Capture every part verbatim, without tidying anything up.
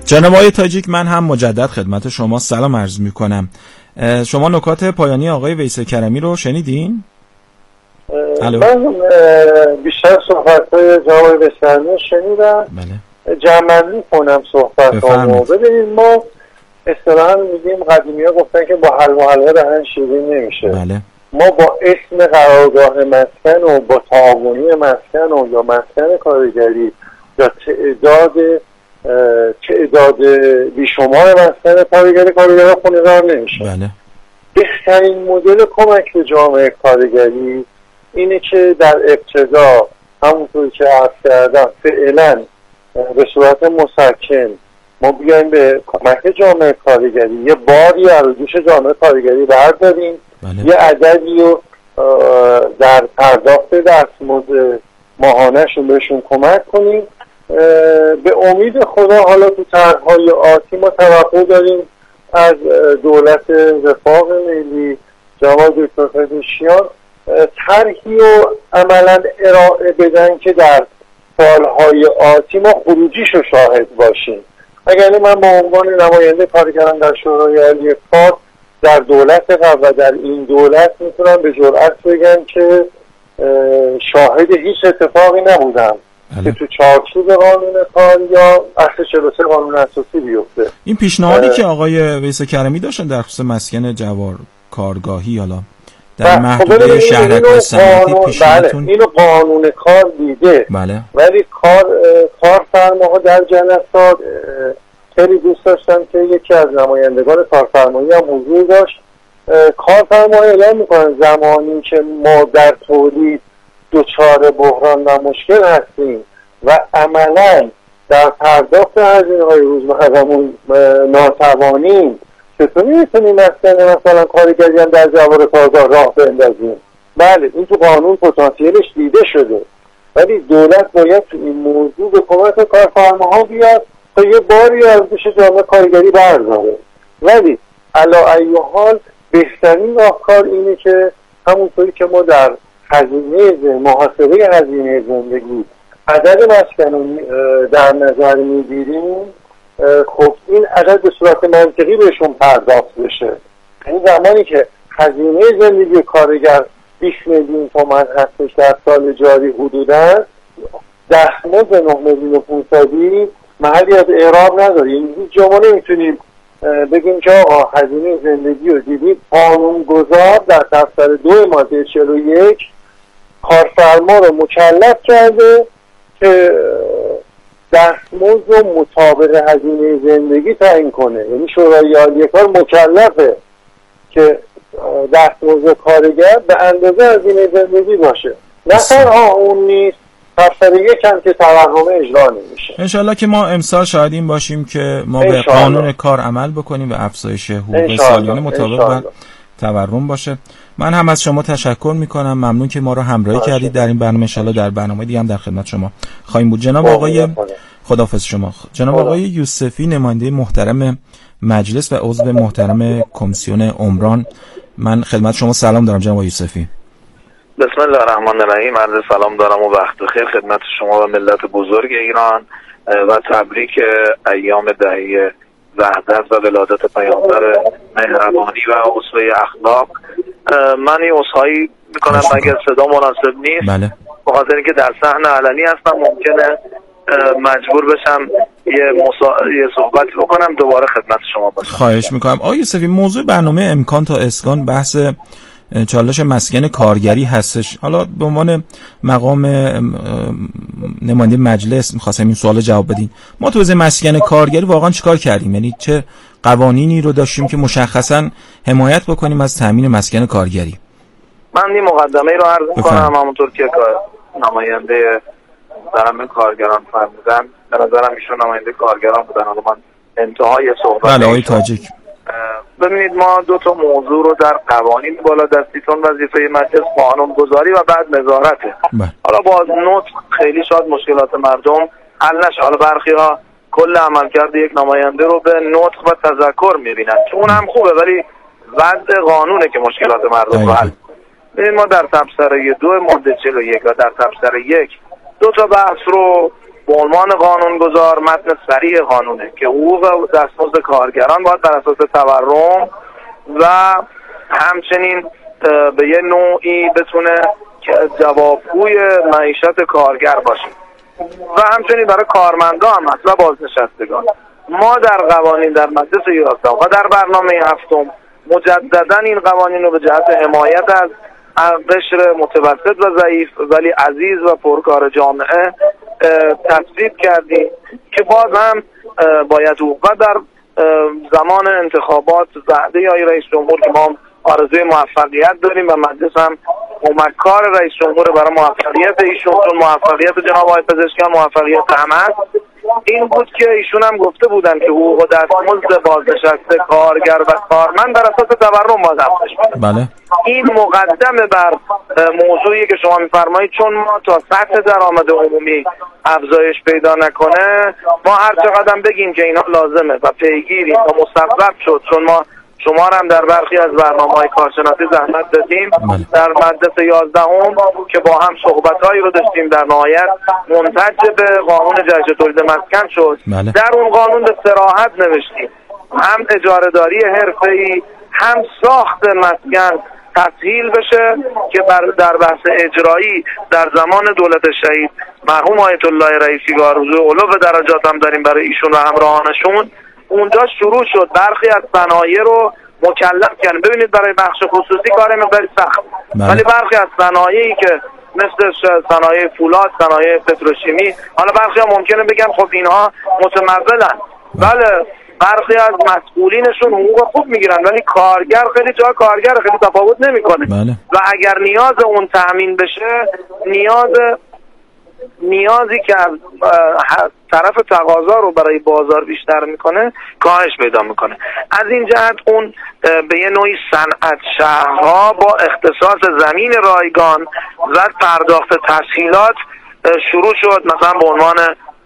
جناب آقای تاجیک، من هم مجدد خدمت شما سلام عرض میکنم. شما نکات پایانی آقای ویس کرمی رو شنیدین؟ من بیشتر صحبت‌های جناب ویس کرمی شنیدم. بله. جمع‌بندی کنم صحبت‌هامو. ببینید ما اصطلاحاً میگیم قدیمی‌ها گفتن که با حلوا حلوا دهن شیرین نمیشه. بله. ما با اسم قرارگاه مسکن و با تعاونی مسکن و یا مسکن کارگری یا تعداد تعداد بیشمار مسکن کارگری کارگرها خونه‌دار نمیشه. بله. بهترین مدل کمک به جامعه کارگری اینه که در ابتدا همونطور که عرض کردم فعلا به صورت مسکن ما بیایم به کمک جامعه کارگری یه باری از دوش جامعه کارگری برداریم. بله. یه عددی رو در پرداخت دستمزد ماهانه‌شون بهشون کمک کنیم. به امید خدا حالا تو طرح‌های آتی ما توقع داریم از دولت وفاق ملی جناب دکتر پزشکیان طرحی رو عملاً ارائه بدن که در سالهای آتی ما خروجیش رو شاهد باشیم. اگر من به عنوان نماینده کارگران در شورای عالی کار در دولت قبل و در این دولت میتونم به جرئت بگم که شاهد هیچ اتفاقی نبودم که تو چارچوب قانون کار یا اصل چهل و سه قانون اساسی بیفته. این پیشنهادی که آقای ویس کرمی داشتن در خصوص مسکن جوار کارگاهی حالا در محدوده شهرک‌های صنعتی پیشنهادتون؟ بله اینو قانون کار دیده. بله. ولی کار کارفرماها در جلسات خیلی دوست داشتم که یکی از نمایندگان کارفرمایی هم حضور داشت. کارفرما اعلام میکنن زمانی که ما در تولید دچار بحران و مشکل هستیم و عملا در پرداخت هزینه‌های روزمره‌مون ناتوانیم، چطوری میتونیم مسکن مثلا کارگری هم در جوار کارگاه راه بندازیم؟ بله این تو قانون پتانسیلش دیده شده، ولی دولت باید تو این موضوع به کمک کارفرماها بیاد تا یه باری از دوش جامعه کارگری برداره. ولی علی ای حال بهترین راهکار اینه که همونطوری که ما در هزینه محاسبه هزینه زندگی عدد مسکن رو در نظر میگیریم، خب این عدد به صورت منطقی بهشون پرداخت بشه. این زمانی که هزینه زندگی کارگر بیست میلیون تومان هستش در سال جاری حدوداً دستمزد نه میلیون و پانصد محلی از اعراب نداریم. هیچ جا نمیتونیم بگیم که آقا هزینه زندگی رو دیدیم. قانون گذار در دفتر دو ماده چهل و یک کارفرما رو مکلف کرده که دستمزد رو مطابق هزینه زندگی تعیین کنه. یعنی شورای عالی کار مکلفه که دستمزد کارگر به اندازه هزینه زندگی باشه. نه تنها اون نیست، دفتر یک هم که تورم اجرا نمیشه. انشالله که ما امسال شاهد این باشیم که ما به قانون کار عمل بکنیم و افزایش حقوق سالیانه مطابق با تورم باشه. من هم از شما تشکر میکنم، ممنون که ما رو همراهی کردید در این برنامه. انشالله در برنامه دیگه هم در خدمت شما خواهیم بود. جناب آقای خداحافظ شما. جناب آقای یوسفی، نماینده محترم مجلس و عضو محترم کمیسیون عمران، من خدمت شما سلام دارم. جناب یوسفی، بسم الله الرحمن الرحیم. عرض سلام دارم و وقت بخیر خدمت شما و ملت بزرگ ایران و تبریک ایام دهه وحدت و ولادت پیامبر مهربانی و اسوه اخلاق. من این عذرخواهی میکنم اگر صدا مناسب نیست. بله. به خاطر اینکه در صحن علنی هستم ممکنه مجبور بشم یه مسا... یه صحبتی بکنم دوباره خدمت شما باشم. خواهش میکنم. آقای یوسفی، موضوع برنامه امکان تا اسکان بحث چالش مسکن کارگری هستش. حالا به عنوان مقام نماینده مجلس می‌خواستم این سوال جواب بدین. ما تو حوزه مسکن کارگری واقعا چیکار کردیم؟ یعنی چه قوانینی رو داشتیم که مشخصاً حمایت بکنیم از تامین مسکن کارگری؟ من این مقدمه رو عرض می‌کنم. همونطور که نماینده درم کارگران فرمودن، به نظرم ایشون نماینده کارگران بودن. حالا من انتهای صحبت بله آقای تاجیک، ببینید ما دو تا موضوع رو در قوانین بالا دستیتون وظیفه مجلس قانون گذاری و بعد نظارته. حالا با نطق خیلی شاید مشکلات مردم حل نشه. حالا برخی ها کل عملکرد یک نماینده رو به نطق و تذکر میبینن که اون هم خوبه، ولی وضع قانونه که مشکلات مردم رو حل. ببینید ما در تبصره دو ماده چهل و یک و در تبصره یک دو تا بحث رو به عنوان قانونگذار متن صریح قانونه که حقوق دستمزد کارگران باید بر اساس تورم و همچنین به یه نوعی بتونه جوابگوی معیشت کارگر باشه و همچنین برای کارمندان هم و بازنشستگان. ما در قوانین در مجلس یازده و در برنامه هفتم مجددا این قوانین رو به جهت حمایت از قشر متوسط و ضعیف ولی عزیز و پرکار جامعه تصویب کردیم که باز هم باید و در زمان انتخابات وعده یا رئیس جمهور که ما آرزوی موفقیت داریم و مجلس هم کمککار رئیس جمهور برای موفقیت ایشون، چون موفقیت جناب آقای پزشکیان موفقیت هم هست، این بود که ایشون هم گفته بودن که حقوق و دستمزد بازنشسته کارگر و کارمند بر اساس تورم باید افزایش بشه. بله. این مقدمه بر موضوعی که شما میفرمایید، چون ما تا سطح درآمد عمومی افزایش پیدا نکنه ما هر چقدر بگیم که اینا لازمه و پیگیریم و مسبب شد، چون ما شما هم در برخی از برنامه‌های کارشناسی زحمت دادیم در مجلس یازدهم که با هم صحبت‌هایی رو داشتیم، در نهایت منتج به قانون جهش تولید مسکن شد. بله. در اون قانون به صراحت نوشتیم هم اجاره‌داری حرفه‌ای هم ساخت مسکن تسهیل بشه که در بحث اجرایی در زمان دولت شهید مرحوم آیت الله رئیسی گارزو علو درجات هم داریم برای ایشون و همراهانشون، اونجا شروع شد برخی از صنایع رو مکلف کردن. ببینید برای بخش خصوصی کار مقداری سخت، ولی برخی از صنایعی که مثل صنایع فولاد، صنایع پتروشیمی، حالا برخی ها ممکنه بگن خب اینها متمولن، بله برخی از مسئولینشون حقوق خوب میگیرن ولی کارگر خیلی جا کارگر خیلی تفاوت نمیکنه. بله. و اگر نیاز اون تأمین بشه، نیاز نیازی که از طرف تقاضا رو برای بازار بیشتر میکنه کاهش پیدا میکنه. از این جهت اون به یه نوعی صنعت شهرها با اختصاص زمین رایگان و پرداخت تسهیلات شروع شد. مثلا به عنوان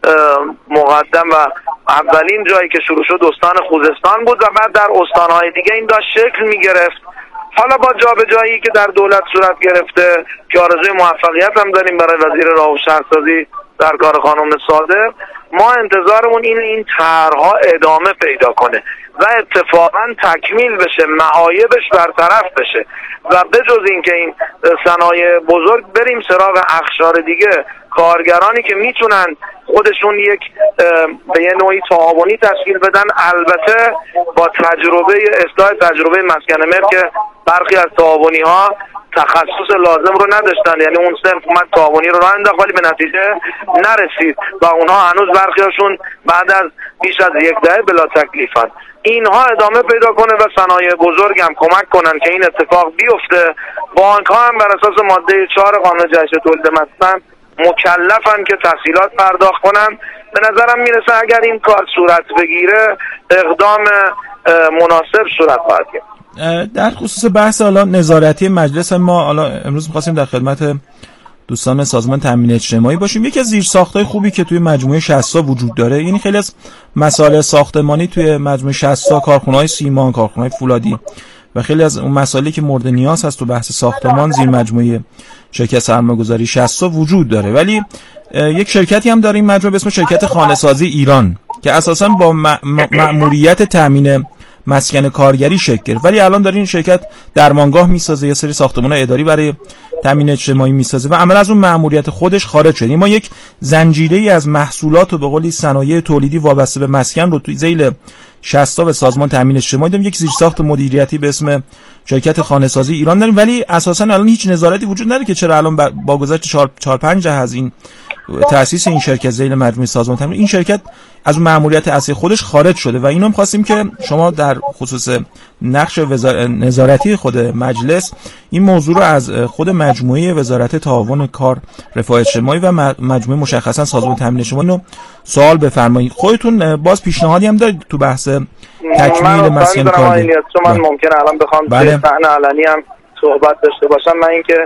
مقدم و اولین جایی که شروع شد استان خوزستان بود و بعد در استانهای دیگه این داشت شکل میگرفت. حالا با جابجایی که در دولت صورت گرفته که آرزوی موفقیت هم داریم برای وزیر راه و شهرسازی در کار خانم صادق، ما انتظارمون این این طرح‌ها ادامه پیدا کنه و اتفاقا تکمیل بشه، معایبش برطرف بشه و بجز این که این صنایع بزرگ بریم سراغ اقشار دیگه، کارگرانی که میتونن خودشون یک به یه نوعی تعاونی تشکیل بدن، البته با تجربه اصلاح تجربه مسکن ملک که برخی از تعاونی ها تخصص لازم رو نداشتن، یعنی اون صرف اومد تعاونی رو راه انداخت ولی به نتیجه نرسید و اونها هنوز برخیاشون بعد از بیش از یک دهه بلا تکلیفن. اینها ادامه پیدا کنه و صنایع بزرگ هم کمک کنن که این اتفاق بیفته. بانک ها هم بر اساس ماده چهار قانون جهش تولید مسکن مکلفن که تسهیلات پرداخت کنن. به نظرم میرسه اگر این کار صورت بگیره اقدام مناسب صورت خواهد گرفت. در خصوص بحث حالا نظارتی مجلس، ما حالا امروز می‌خواستیم در خدمت دوستان سازمان تامین اجتماعی باشیم. یکی از زیرساخت‌های خوبی که توی مجموعه شصت وجود داره، یعنی خیلی از مسائل ساختمانی توی مجموعه شصت، کارخونه‌های سیمان، کارخونه‌های فولادی و خیلی از اون مسائلی که مورد نیاز هست تو بحث ساختمان زیر مجموعه شرکت سرمایه‌گذاری شصت وجود داره. ولی یک شرکتی هم داره این مجموعه به اسم شرکت خانه‌سازی ایران که اساساً با مأموریت تامین مسکن کارگری شکل گرفت، ولی الان داره این شرکت درمانگاه میسازه، یه سری ساختمان‌های اداری برای تامین اجتماعی میسازه و عملا از اون مأموریت خودش خارج شد. ما یک زنجیره‌ای از محصولات و به قولی صنایع تولیدی وابسته به مسکن رو توی ذیل شصت و سازمان تامین اجتماعی داریم. یک زیرساخت مدیریتی به اسم شرکت خانه‌سازی ایران داریم، ولی اساساً الان هیچ نظارتی وجود نداره که چرا الان با گذشت چهار پنج از این تأسیس این شرکت ذیل مجموعه سازمان تامین این شرکت از اون مأموریت اصلی خودش خارج شده و اینو هم خواستیم که شما در خصوص نقش وزار... نظارتی خود مجلس این موضوع رو از خود مجموعه وزارت تعاون کار رفاه اجتماعی و مجموعه مشخصا سازمان تامین اجتماعی رو سوال بفرمایید. خودتون باز پیشنهادی هم دارید تو بحث تکمیل مسکن کار؟ چون من ممکنه الان بخوام بله. صحنه علنی هم صحبت داشته باشم، من اینکه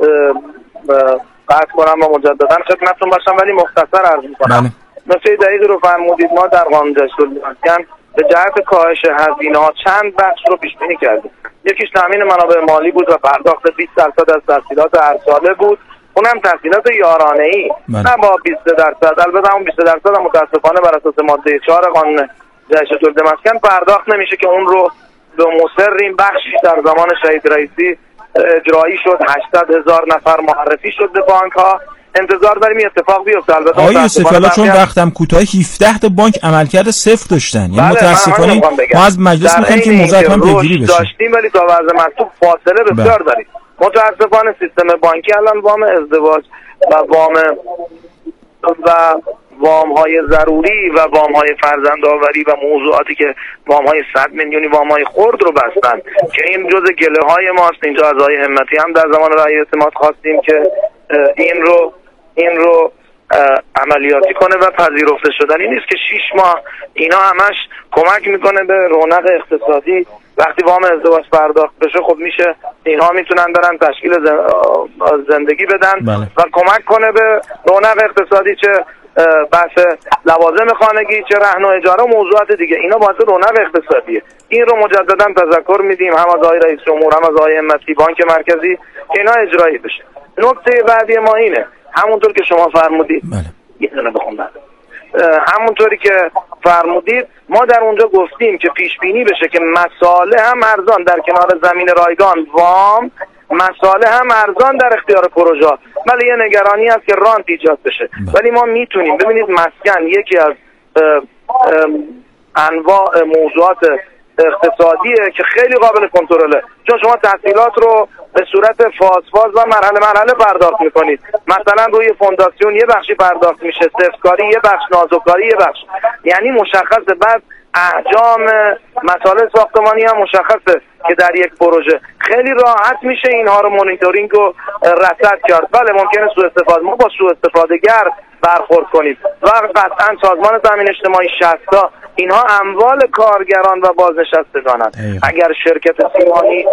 قطع کنم و مجددا خدمتتون باشم، ولی مختصر عرض می‌کنم. بله. نکته دقیقی رو فرمودید. ما در قانون جهش تولید مسکن به جهت کاهش هزینه‌ها چند بخش رو پیش بینی کردیم. یکیش تامین منابع مالی بود و پرداخت بیست درصد از تسهیلات هر ساله بود اونم تسهیلات یارانه‌ای نه با بیست درصد. البته اون بیست درصد هم متاسفانه بر اساس ماده چهار قانون جهش تولید مسکن پرداخت نمیشه که اون رو به مصریم بخشی در زمان شهید رئیسی اجرایی شد. هشتصد هزار نفر معرفی شد به بانک ها. انتظار داریم این اتفاق بیفته. البته آقای یوسفی حالا چون وقتم کوتاه هفده تا بانک عملکرد صفر داشتن، یعنی متاسفانه ما از مجلس می‌خوایم که موضوع هم پیگیری بشه. داشتیم ولی تا وضع مکتوب فاصله بسیار داریم. متاسفانه سیستم بانکی الان وام ازدواج و وام و وام های ضروری و وام های فرزندآوری و موضوعاتی که وام های صد میلیونی وام های خرد رو بستن که این جز گله های ماست. اینجا از آقای همتی هم در زمان رأی اعتماد خواستیم که این رو این رو عملیاتی کنه و پذیرفته شدنی نیست که شیش ماه اینا همش کمک میکنه به رونق اقتصادی. وقتی وام ازدواج پرداخت بشه خب میشه اینها میتونن برن تشکیل زندگی بدن بله. و کمک کنه به رونق اقتصادی، چه بحث لوازم خانگی چه رهن و اجاره و موضوعات دیگه. اینا باعث رونق اقتصادیه. این رو مجددا تذکر میدیم هم از آقای رئیس جمهور هم از آقای همتی بانک مرکزی که اینا اجرایی بشه. نکته بعدی ما اینه همونطور که شما فرمودید بله. یه دونه بخون بعد همونطوری که فرمودید ما در اونجا گفتیم که پیش بینی بشه که مساله هم ارزان در کنار زمین رایگان وام مساله هم ارزان در اختیار پروژه، ولی یه نگرانی هست که رانت ایجاد بشه. ولی ما میتونیم ببینید مسکن یکی از اه اه انواع موضوعات اقتصادیه که خیلی قابل کنترله، چون شما تحصیلات رو به صورت فاز فاز و مرحله مرحله پرداخت میکنید. مثلا روی فونداسیون یه بخشی پرداخت میشه، سفتکاری یه بخش، نازوکاری یه بخش، یعنی مشخصه. بعد احجام مسائل ساختمانی هم مشخصه که در یک پروژه خیلی راحت میشه اینها رو مانیتورینگ و رصد کرد. بله ممکنه سوء استفاده ما با سوء استفادهگر برخورد کنیم و قطعا سازمان تامین اجتماعی شصت اینها اموال کارگران و بازنشستگانند. اگر شرکت سیمانی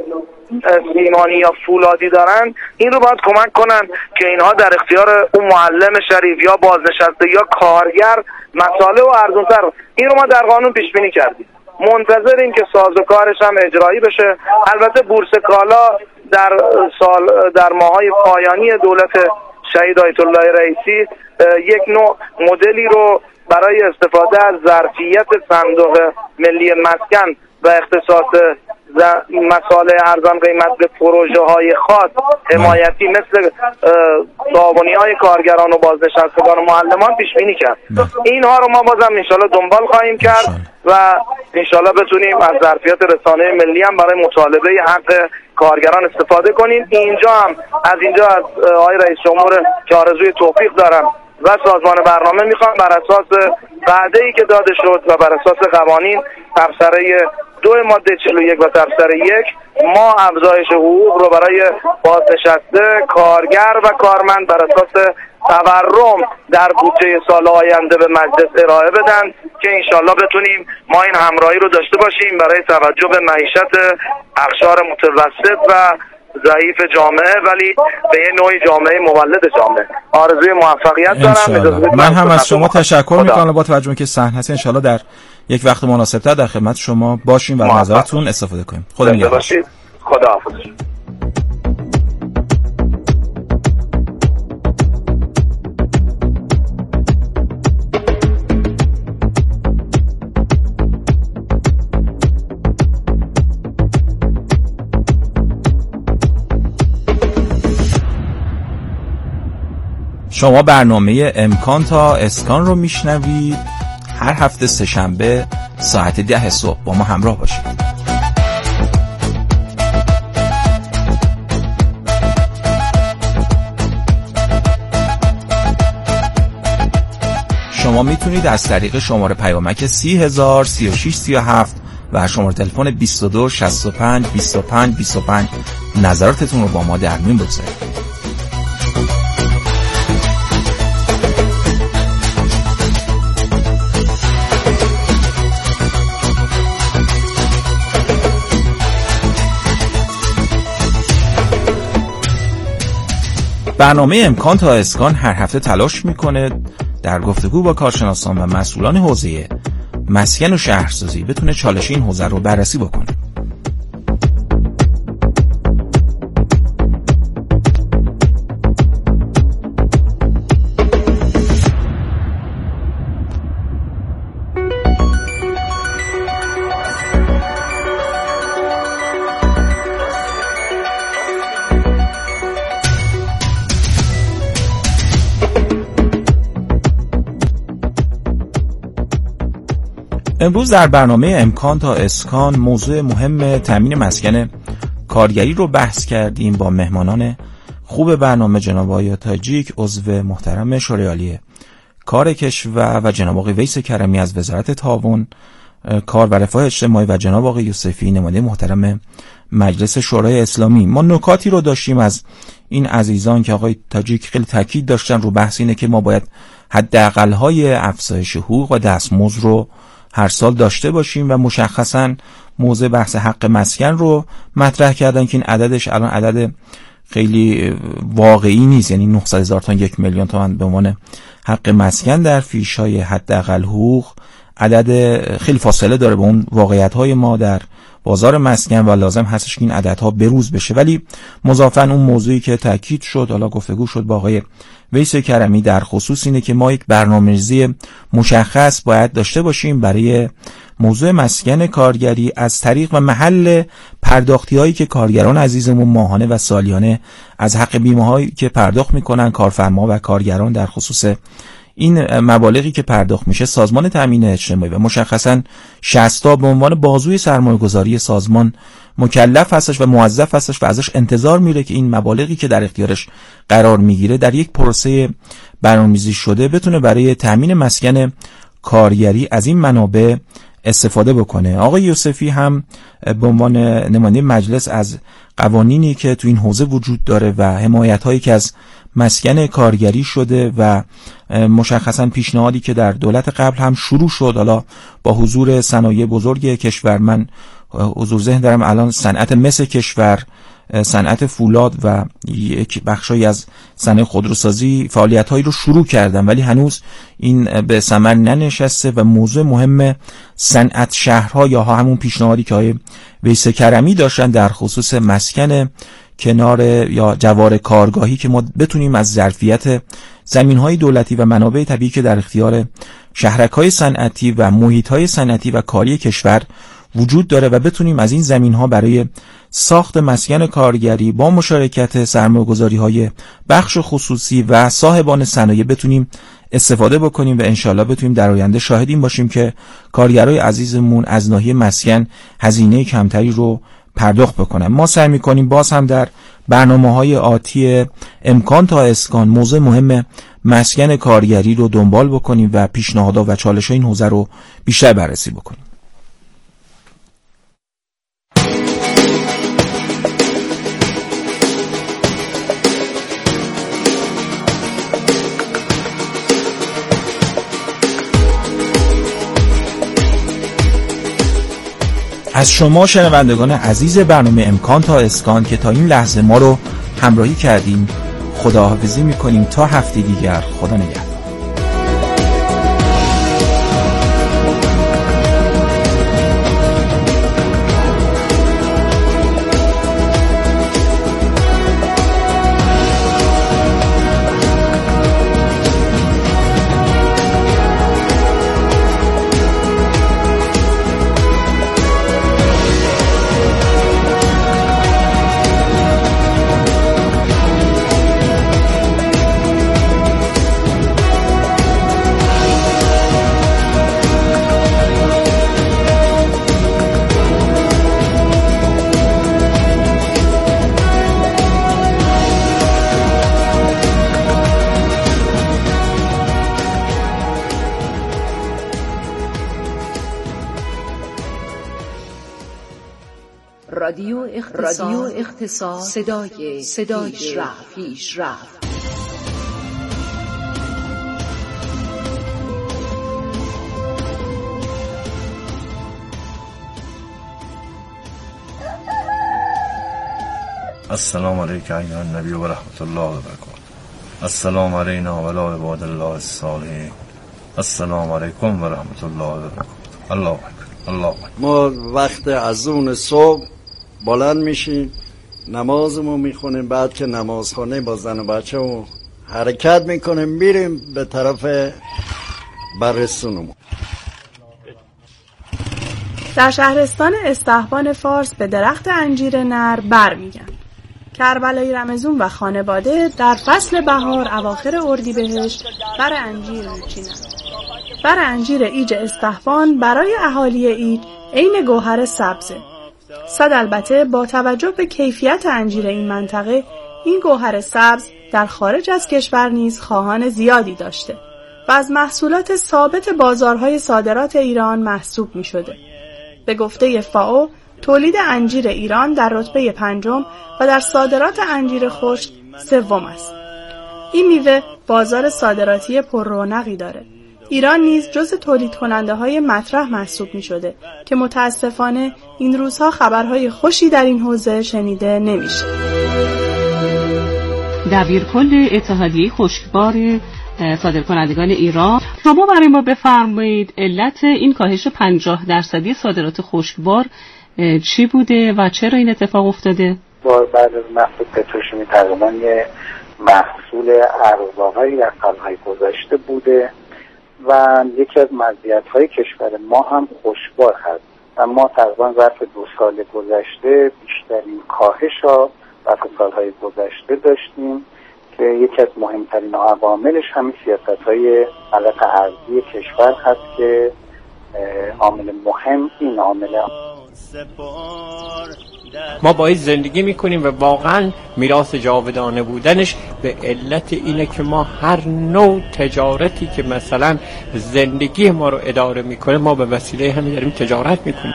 سیمانی یا فولادی دارن این رو باید کمک کنن که اینها در اختیار اون معلم شریف یا بازنشسته یا کارگر مساله و ارزونتر. این رو ما در قانون پیش بینی کردیم، منتظریم که سازوکارش هم اجرایی بشه. البته بورس کالا در سال در ماهای پایانی دولت شهید آیت الله رئیسی یک نوع مدلی رو برای استفاده از ظرفیت صندوق ملی مسکن و اختصاص مسائل ارزان قیمت به پروژه های خاص حمایتی مثل تعاونی های کارگران و بازنشستگان و معلمان پیش بینی کرد. اینها رو ما بازم انشالله دنبال خواهیم کرد و انشالله بتونیم از ظرفیت رسانه ملی هم برای مطالبه حق کارگران استفاده کنیم. اینجا هم از اینجا از آقای رئیس جمهور که آرزوی توفیق دارم و سازمان برنامه میخوام بر اساس وعده‌ای که داده شد و بر اساس قوانین تبصره دو ماده چهل و یک و تبصره یک ما افزایش حقوق رو برای بازنشسته کارگر و کارمند بر اساس تورم در بودجه سال آینده به مجلس ارائه بدن که انشالله بتونیم ما این همراهی رو داشته باشیم برای توجه به معیشت اقشار متوسط و ضعیف جامعه، ولی به یه نوعی جامعه مولد جامعه. آرزوی موفقیت دارم. من هم از شما تشکر میکنم با توجه که صحنه هست. انشالله در یک وقت مناسب‌تر در خدمت شما باشیم و نظرتون استفاده کنیم. خدا نگهدار. خدا حافظ. شما برنامه امکان تا اسکان رو میشنوید. هر هفته سه‌شنبه ساعت ده صبح با ما همراه باشید. شما میتونید از طریق شماره پیامک سی هزار سی و شش سی و هفت و شماره تلفن بیست و دو شصت و پنج بیست و پنج بیست و پنج نظراتتون رو با ما در میون بگذارید. برنامه امکان تا اسکان هر هفته تلاش میکنه در گفتگو با کارشناسان و مسئولان حوزه مسکن و شهرسازی بتونه چالش این حوزه رو بررسی بکنه. امروز در برنامه امکان تا اسکان موضوع مهم تامین مسکن کارگری رو بحث کردیم با مهمانان خوب برنامه جناب آقای تاجیک عضو محترم شورای عالی کار کشور و جناب آقای ویس کرمی از وزارت تعاون کار و رفاه اجتماعی و جناب آقای یوسفی نماینده محترم مجلس شورای اسلامی. ما نکاتی رو داشتیم از این عزیزان که آقای تاجیک خیلی تاکید داشتن رو بحث اینه که ما باید حداقل‌های افزایش حقوق و دستمزد رو هر سال داشته باشیم و مشخصاً موضوع بحث حق مسکن رو مطرح کردن که این عددش الان عدد خیلی واقعی نیست، یعنی نهصد هزار تا یک میلیون تومان به عنوان حق مسکن در فیش‌های حداقل حقوق عدد خیلی فاصله داره به اون واقعیت‌های ما در بازار مسکن و لازم هستش که این عددها بروز بشه. ولی مضافاً اون موضوعی که تاکید شد، حالا گفتگو شد با آقای ویس کرمی در خصوص اینه که ما یک برنامه‌ریزی مشخص باید داشته باشیم برای موضوع مسکن کارگری از طریق و محل پرداختی‌هایی که کارگران عزیزمون ماهانه و سالیانه از حق بیمه‌هایی که پرداخت می‌کنن کارفرما و کارگران در خصوص این مبالغی که پرداخت میشه سازمان تامین اجتماعی و مشخصاً شصت تا به عنوان بازوی سرمایه‌گذاری سازمان مکلف هستش و موظف هستش و ازش انتظار میره که این مبالغی که در اختیارش قرار میگیره در یک پروسه برنامه‌ریزی شده بتونه برای تامین مسکن کارگری از این منابع استفاده بکنه. آقای یوسفی هم به عنوان نماینده مجلس از قوانینی که تو این حوزه وجود داره و حمایت‌هایی که از مسکن کارگری شده و مشخصاً پیشنهادی که در دولت قبل هم شروع شد، حالا با حضور صنایع بزرگ کشور، من حضور ذهن دارم الان صنعت مس کشور، صنعت فولاد و یک بخشی از صنایع خودروسازی فعالیت‌هایی رو شروع کردن، ولی هنوز این به ثمر ننشسته و موضوع مهم صنعت شهرها یا همون پیشنهادی که آقای ویس کرمی داشتن در خصوص مسکن کنار یا جوار کارگاهی که ما بتونیم از ظرفیت زمین‌های دولتی و منابع طبیعی که در اختیار شهرک‌های صنعتی و محیط‌های صنعتی و کاری کشور وجود داره و بتونیم از این زمین‌ها برای ساخت مسکن کارگری با مشارکت سرمایه‌گذاری‌های بخش خصوصی و صاحبان صنایع بتونیم استفاده بکنیم و انشالله بتونیم در آینده شاهد این باشیم که کارگرای عزیزمون از ناحیه مسکن هزینه کمتری رو پرداخت بکنن. ما سعی می‌کنیم باز هم در برنامه‌های آتی امکان تا اسکان موضوع مهم مسکن کارگری رو دنبال بکنیم و پیشنهادات و چالش‌های این حوزه رو بیشتر بررسی بکنیم. از شما شنوندگان عزیز برنامه امکان تا اسکان که تا این لحظه ما رو همراهی کردیم خداحافظی میکنیم تا هفته دیگر. خدا نگهدار. رادیو اختصاص, رادیو اختصاص صدای صدای پیش رفت پیش رفت السلام علیکم ایها النبی و رحمت الله و برکاته. السلام علینا و علی عباد الله الصالحین. السلام علیکم و رحمت الله و برکاته. الله اکبر. الله اکبر. ما وقت اذان صبح بلند میشیم، نمازمو میخونیم، بعد که نمازخانه با زن و بچه‌مو حرکت میکنیم میریم به طرف برستونمون. در شهرستان استحبان فارس به درخت انجیر نر بر میگن. کربلای رمزون و خانواده در فصل بهار اواخر اردیبهشت بر انجیر میچینند. بر انجیر ایج استحوان برای اهالی ایج عین گوهر سبزه. صد البته با توجه به کیفیت انجیر این منطقه، این گوهر سبز در خارج از کشور نیز خواهان زیادی داشته و از محصولات ثابت بازارهای صادرات ایران محسوب می شده. به گفته فائو، تولید انجیر ایران در رتبه پنجم و در صادرات انجیر خشک سوم است. این میوه بازار صادراتی پر رونقی داره. ایران نیز جز تولید کننده های مطرح محسوب می شده که متاسفانه این روزها خبرهای خوشی در این حوزه شنیده نمیشه. دبیرکل اتحادیه خشکبار صادرکنندگان ایران، شما برای ما بفرمایید علت این کاهش پنجاه درصدی صادرات خشکبار چی بوده و چرا این اتفاق افتاده؟ بعد از محصول پتروشیمی تقریبا یه محصول ارزآوری در سالهای گذشته بوده و یکی از مزیت‌های کشور ما هم خشکبار هست و ما تقریبا ظرف دو سال گذشته بیشترین کاهش ها ظرف سالهای گذشته داشتیم که یکی از مهمترین عواملش همین سیاست‌های غلط ارزی کشور هست که عامل مهم این عامل. ما باید زندگی میکنیم و واقعا میراث جاودانه بودنش به علت اینه که ما هر نوع تجارتی که مثلا زندگی ما رو اداره میکنه ما به وسیله همین داریم تجارت میکنیم.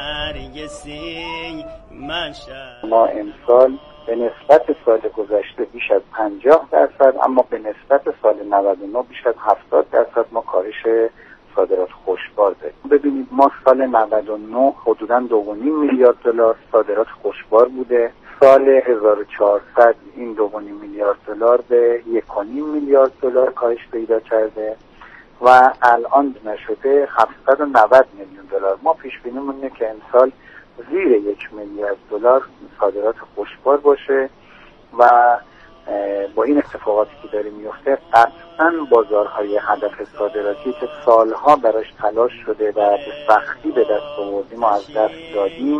ما امسال به نسبت سال گذشته بیش از پنجاه درصد اما به نسبت سال نود و نه بیش از هفتاد درصد ما کاهش صادرات خشکبار داریم. ببینید ما سال نود و نه حدوداً دو و نیم میلیارد دلار صادرات خشکبار بوده. سال هزار و چهارصد این دو و نیم میلیارد دلار به یک و نیم میلیارد دلار کاهش پیدا کرده و الان نشده هفتصد و نود میلیون دلار. ما پیش بینیمون اینه که امسال زیر یک میلیارد دلار صادرات خشکبار باشه و با این اتفاقاتی که داره میفته قطعاً بازارهای هدف صادراتی که سالها براش تلاش شده و به سختی به دست آوردیم و از دست دادیم.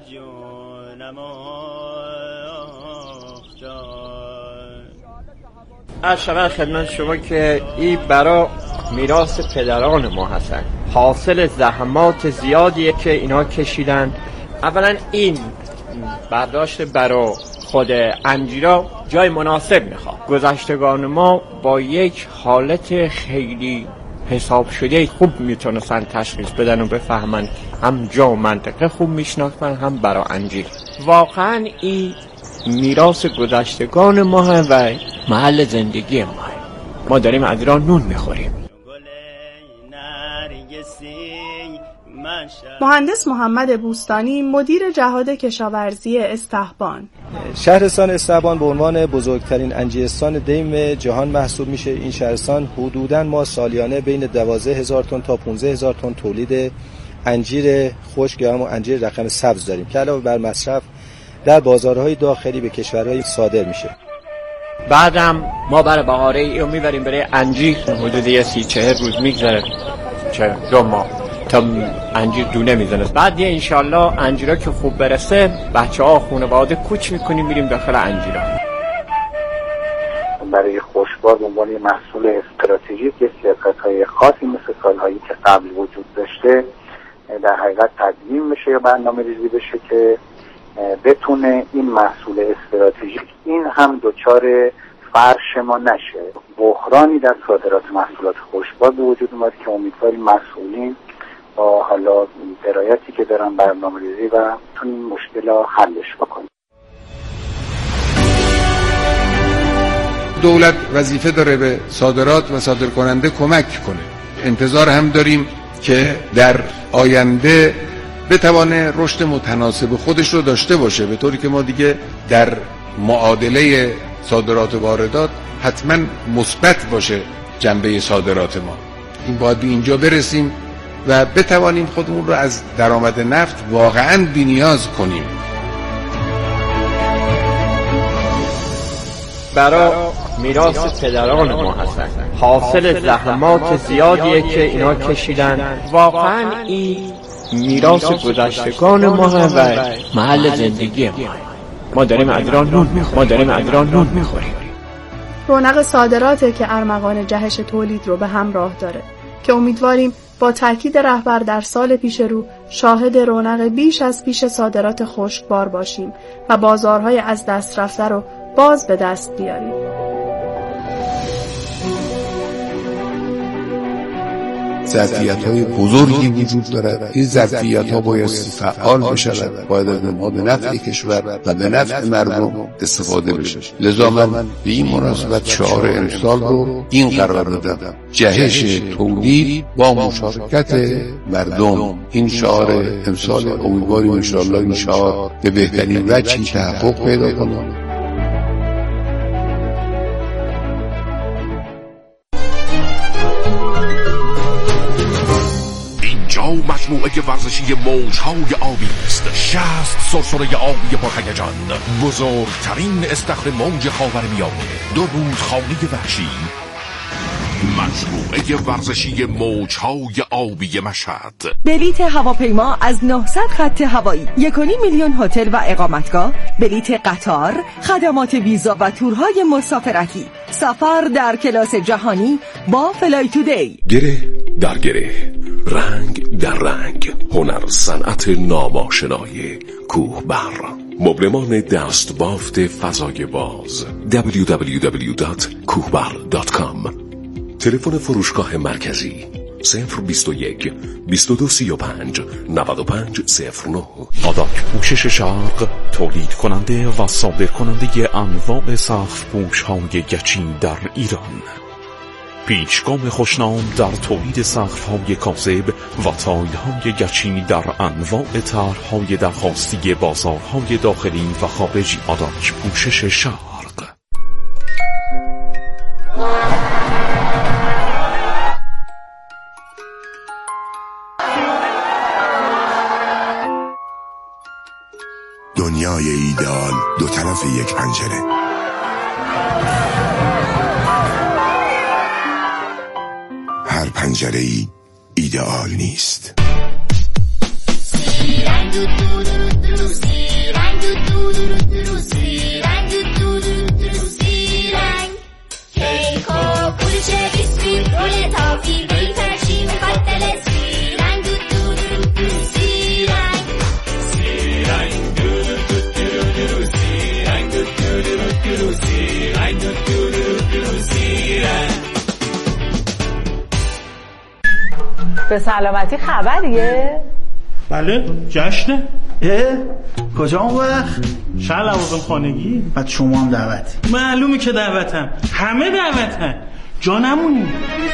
از شما خدمت شما که این برای میراث پدران ما هستن، حاصل زحمات زیادیه که اینا کشیدن. اولا این برداشت برای خود انجیرا جای مناسب میخواد. گذشتگان ما با یک حالت خیلی حساب شده خوب میتونستن تشخیص بدن و بفهمن، هم جا و منطقه خوب میشناختن هم برای انجیر. واقعا این میراث گذشتگان ما هم و محل زندگی ما هم. ما داریم از ایران نون میخوریم. مهندس محمد بوستانی مدیر جهاد کشاورزی استحبان: شهرستان استحبان به عنوان بزرگترین انجیرستان دیم جهان محسوب میشه. این شهرستان حدوداً ما سالیانه بین دوازده هزار تن تا پانزده هزار تن تولید انجیر خشک یا همون انجیر رقم سبز داریم که علاوه بر مصرف در بازارهای داخلی به کشورهای صادر میشه. بعدم ما برای بهاره ایو میبریم برای انجیر، حدود سی چهل روز میگذره، چه دو ماه تا انجیر دونه میزنه. بعد یه انشالله انجیرا که خوب برسه بچه ها خانواده کوچ میکنیم میریم داخل انجیرا. برای خشکبار به عنوان محصول استراتژیک که سیاست‌های خاصی مثل سالهایی که قبل وجود داشته در حقیقت تدوین بشه یا برنامه ریزی بشه که بتونه این محصول استراتژیک این هم دوچار فرش ما نشه. بحرانی در صادرات محصولات خشکبار به وجود اومد که امیدواریم مسئولین با حالا درایتی که دارن برنامه ریزی و این مشکل ها حلش بکنیم. دولت وظیفه داره به صادرات و صادرکننده کمک کنه. انتظار هم داریم که در آینده بتوانه رشد متناسب خودش رو داشته باشه، به طوری که ما دیگه در معادله صادرات و واردات حتما مثبت باشه جنبه صادرات ما. این باید به اینجا برسیم و بتوانیم خودمون رو از درآمد نفت واقعاً بی‌نیاز کنیم. برای میراث پدران ما هستن، حاصل زحمات زیادیه که اینا کشیدن. واقعاً این میراث گذشتگان ما هم و محل زندگی ما. ما داریم از ایران نون میخوریم. ما داریم از ایران نون میخوریم. رونق صادراته که ارمغان جهش تولید رو به همراه داره. که امیدواریم با تاکید رهبر در سال پیش رو شاهد رونق بیش از پیش صادرات خشکبار باشیم و بازارهای از دست رفته رو باز به دست بیاریم. ظرفیت‌های بزرگی وجود دارد. این ظرفیت‌ها باید فعال بشود، باید از ما به نفع کشور و به نفع مردم استفاده بشه. لذا من به این مناسبت شعار امسال رو این قرار دادم: جهش تولید با مشارکت مردم. این شعار امسال، امیدواریم ان شاء الله این شعار به بهترین وجهی تحقق پیدا کنه. مجموعه ورزشی موجهای آبی است. شصت سرسره آبی پرهیجان، بزرگترین استخر موج خاورمیانه، دو رودخانه وحشی. مجموعه ورزشی موجهای آبی مشهد. بلیت هواپیما از نهصد خط هوایی، یک و نیم میلیون هتل و اقامتگاه، بلیت قطار، خدمات ویزا و تورهای مسافرتی، سفر در کلاس جهانی با فلای تودی. گره در گره، رنگ در رنگ، هنر صنعت ناماشنای کوهبر. مبلمان دست بافت فضای باز. دبلیو دبلیو دبلیو دات کوهبر دات کام. تلفن فروشگاه مرکزی صفر بیست و یک بیست و دو سی و پنج نود و پنج صفر نه. آداک پوشش شرق، تولید کننده و صادر کننده انواع سقف پوش های گچین در ایران. پیشگام خوشنام در تولید سقف های کاذب و تایل های گچین در انواع طرح‌های درخواستی بازارهای داخلی و خارجی. آداک پوشش شرق. دنیای ایدئال دو طرف یک پنجره. هر پنجره ای ایدئال نیست. به سلامتی خبریه؟ بله، جشنه. اه؟ کجا اون وقت؟ شهر لوازم خانگی. بعد شما هم دعوتی؟ معلومه که دعوتم، همه دعوتن، جا نمونی.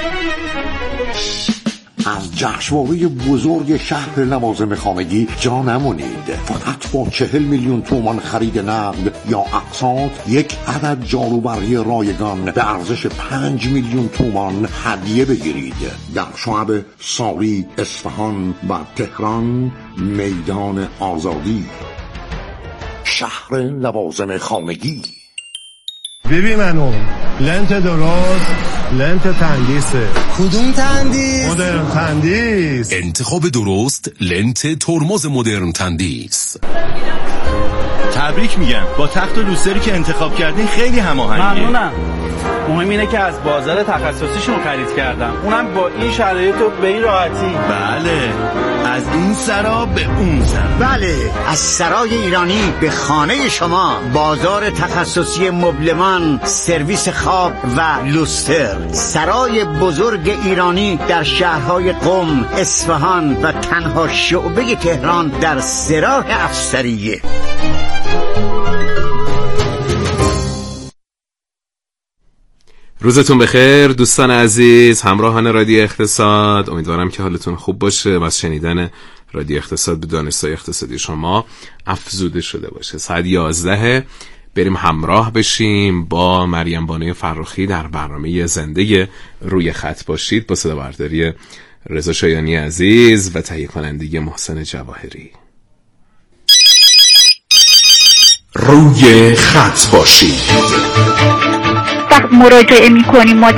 از جشنواره بزرگ شهر لوازم خانگی جا نمونید. فقط با چهل میلیون تومان خرید نقد یا اقساط یک عدد جاروبرقی رایگان به ارزش پنج میلیون تومان هدیه بگیرید. در شعب ساری، اصفهان و تهران، میدان آزادی. شهر لوازم خانگی. ببین منو لنت درست، لنت تندیسه. کدوم تندیس؟ مدرن تندیس. انتخاب درست، لنت ترمز مدرن تندیس. تبریک میگم، با تخت و لوستری که انتخاب کردین خیلی هماهنگه. ممنونم. مهم اینه که از بازار تخصصیشون خرید کردم، اونم با این شرایط و به این راحتی. بله، از این سرا به اون سرا. بله، از سرای ایرانی به خانه شما. بازار تخصصی مبلمان، سرویس خواب و لوستر. سرای بزرگ ایرانی در شهرهای قم، اصفهان و تنها شعبه تهران در سراح افسریه. روزتون بخیر دوستان عزیز، همراهان رادیو اقتصاد. امیدوارم که حالتون خوب باشه و از شنیدن رادیو اقتصاد به دانش‌های اقتصادی شما افزوده شده باشه. ساعت یازده بریم همراه بشیم با مریم بانوی فرخی در برنامه زنده روی خط باشید با صدا برداری رضا شایانی عزیز و تهیه کننده محسن جواهری. روی خط باشید. وقت مراجعه می‌کنیم ما